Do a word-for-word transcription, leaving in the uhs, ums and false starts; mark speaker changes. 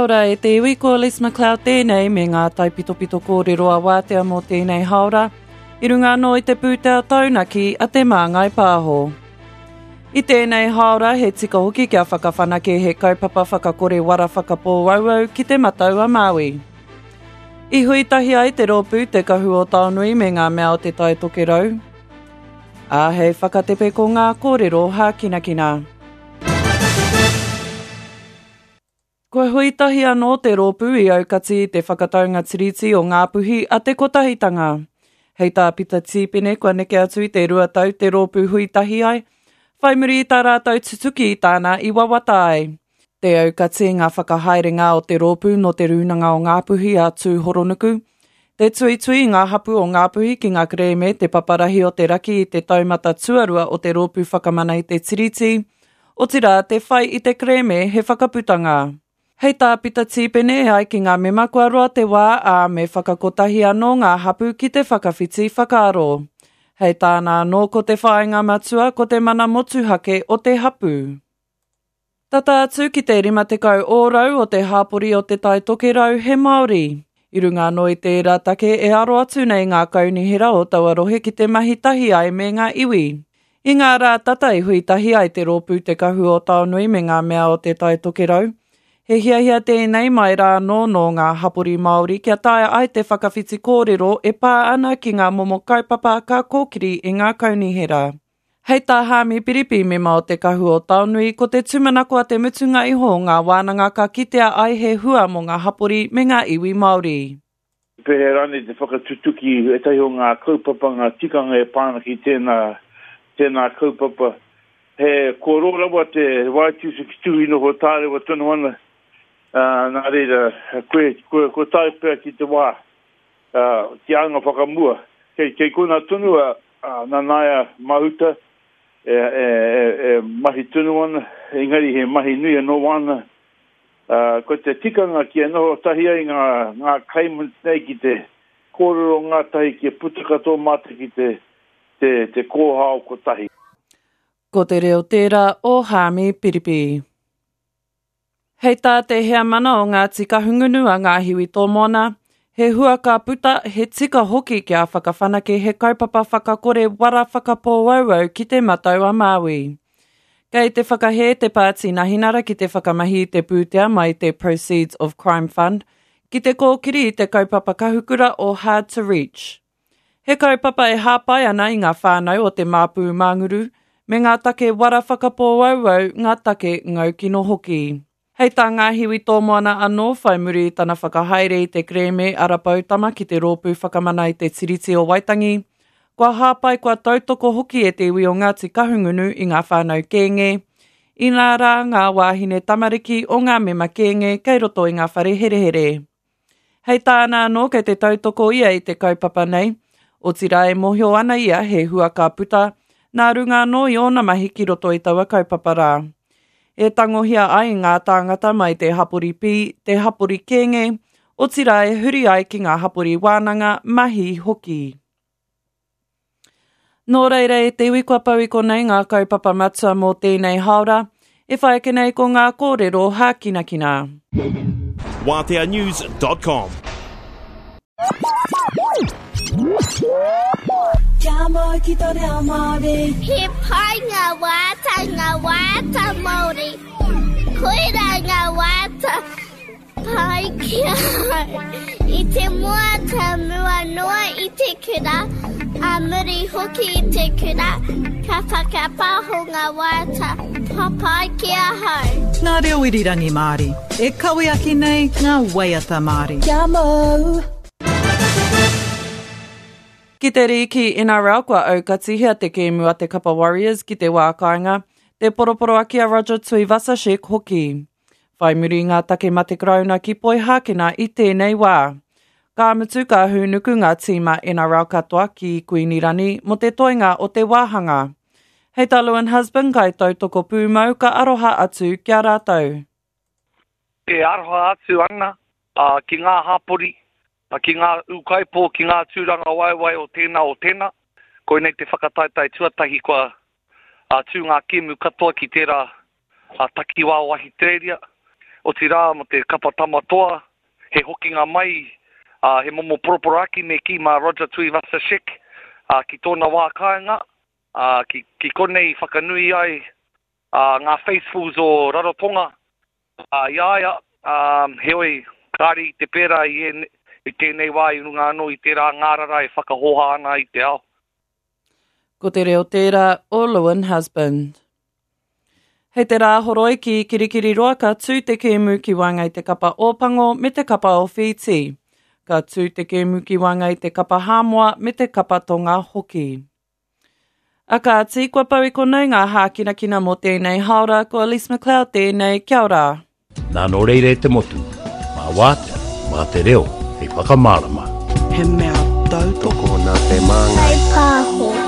Speaker 1: ora e te iwi ko Liz McLeod tēnei me ngā taipitopito kōrero a wātea mō tēnei haora, i runga no i te pūteo taunaki a te māngai pāho. I tēnei haora he tika hoki kia whakawhanake he kaupapa whakakore wara whakapō wauau ki te matau a Māui. I hui tahi ai te rōpū te kahu o Taonui me ngā mea o te tai tokerau. A hei whakatepe ko ngā kōrero hākinakina. Ko hui tahi anō te rōpū i aukati te whakataunga tiriti o ngā puhi a te kotahitanga. Hei tā pita tīpene kua neke atu i te rua tau te rōpū hui tahi ai, whai muri i tā rātau tutuki i tāna i wawata ai. Te aukati ngā whakahaerenga o te rōpū no te rūnanga o ngā puhi a tū horonuku, te tui tui ngā hapu o ngā puhi ki ngā kreme te paparahi o te raki i te taumata tuarua o te rōpū whakamana i te tiriti, o tira te whai i te kreme he whakaputanga. Hei tā pita tīpene ai ki ngā mema kua roa te wā a me whakakotahi anō ngā hapu ki te whakawhiti whakaaro. Hei tāna anō ko te whaenga matua ko te mana motuhake o te hapu. Tata atu ki te rima te kau ōrau o te hāpori o te tai tokerau he Māori. I runga no i te rātake e aro atu nei ngā kaunihera o Tawarohe ki te mahi tahi ai me ngā iwi. I ngā rā tata i hui tahi ai te rōpū te kahu o Taonui me ngā mea o te tai tokerau. He hiahia tēnei mai rā no no ngā hapori Māori kia taia ai te whakawhiti kōrero e pā ana ki ngā momo kaupapa ka kōkiri i ngā kaunihera. Hei tā hāmi piripi me mao te kahu o Taonui ko te tumanako a te mutunga iho ngā wānanga ka kitea ai he hua mo ngā hapori me ngā iwi Māori.
Speaker 2: Pehe rane te whakatutuki e tai o ngā kaupapa ngā tikanga e pāna ki tēnā, tēnā kaupapa. He kōrora te waitu ki tuhi no ho tāre wa tonu ana. Uh, nā reira, koe, koe, koe tai pēr ki te wā, uh, ki anga whakamua. Kei, kei kona tunua, uh, nā naia mahuta, e, e, e, e mahi tunu ana, engari he mahi nui anō wana. Uh, ko te tikanga ki anō tahi ai ngā, ngā kaimun nei ki te kōrero ngā tahi ki putuka tō mata ki te, te, te kōhao ko tahi.
Speaker 1: Ko te reo tērā o Hāmi Piripi. Hei tā te hea mana o ngā tika hungunua ngā hiwi tō mona, he hua ka puta he tika hoki kia whakawhanake he kaupapa whakakore wara whakapō wauau ki te matau a Māui. Kei te whakahe te pāti nahinara ki te whakamahi te pūtea mai te Proceeds of Crime Fund, ki te kōkiri i te kaupapa kahukura o Hard to Reach. He kaupapa e hāpai ana i ngā whānau o te māpū mānguru, me ngā take wara whakapō wauau ngā take ngau kino hoki. Hei tā ngā hiwi tō moana anō whai muri i tana whakahaere i te kreme arapautama ki te rōpū whakamana i te tiriti o Waitangi, kua hāpai kua tautoko hoki e te iwi o Ngāti Kahungunu i ngā whānau kēnge, i nā rā ngā wāhine tamariki o ngā mema kēnge kei roto i ngā whare herehere. Hei tāna anō kei te tautoko ia i te kaupapa nei, o tira e mohio ana ia he hua ka puta, nā runga anō i ona mahi ki roto i taua kaupapa rā. E tangohia ai ngā tāngata mai te hapori pi, te hapori kēnge, o tira e huri ai ki ngā hapori wānanga mahi hoki. Nō reire, te iwi kua pau i konei ngā kaupapa matua mō tēnei haora, e whai ake nei ko ngā kōrero hākinakina.
Speaker 3: wātea news dot com
Speaker 4: Kia mau ki tō reo Māori.
Speaker 5: He pai ngā wāta, ngā wāta Māori. Koira ngā wāta pai kia hau. I te mua ta mua noa i te kura, a muri hoki i te kura, ka whakapāho ngā wāta papai kia hau.
Speaker 6: Ngā reo irirangi Māori. E kawi aki nei ngā waiata Māori.
Speaker 4: Kia mau.
Speaker 1: Ki te riki N R L kua aukati hea te kēmua te Kapa Warriors ki te wākainga, te poroporo aki a Roger Tuivasa-Sheck hoki. Whai muri ngā take mate krauna ki poi hākena i tēnei wā. Ka mutu ka hunuku ngā tīma N R L katoa ki Kuinirani mo te toinga o te wāhanga. Hei talu and husband kai tautoko pūmau ka aroha atu kia rātou.
Speaker 7: E aroha atu ana uh, ki ngā hapori. Ki ngā ukaipo, ki ngā tūranga waiwai o tēnā o tēnā. Koe nei te whakataitai tuatahi kua uh, tū ngā kēmu katoa ki tērā uh, takiwā o Ahiteria. o tira mo te kapa tamatoa, he hoki ngā mai, uh, he momo poroporaki me ki ma Roger Tui Vasashik, uh, ki tōna wā kāinga, uh, ki, ki konei whakanui ai, uh, ngā faithfuls o Rarotonga, uh, iaia, um, heoi, kāri te pera i, e, i tēnei wā i runga anō i tērā ngārara e whakahoha ana i te ao.
Speaker 1: Ko te reo tērā o Lewin Husband. Hei te rā horoi ki kirikiri roa ka tū te kēmu ki wanga i te kapa ōpango me te kapa o Fiji. Ka tū te kēmu ki wanga i te kapa hāmoa me te kapa tonga hoki. A ka ati, kua pau i konei ngā hākina kina mo tēnei haora, ko Elise McLeod tēnei, kia ora.
Speaker 8: Nā no reire te motu, mā wātea, mā te reo, hei whakamārama.
Speaker 4: He mea tau toko nā te māngai. Hei pāho.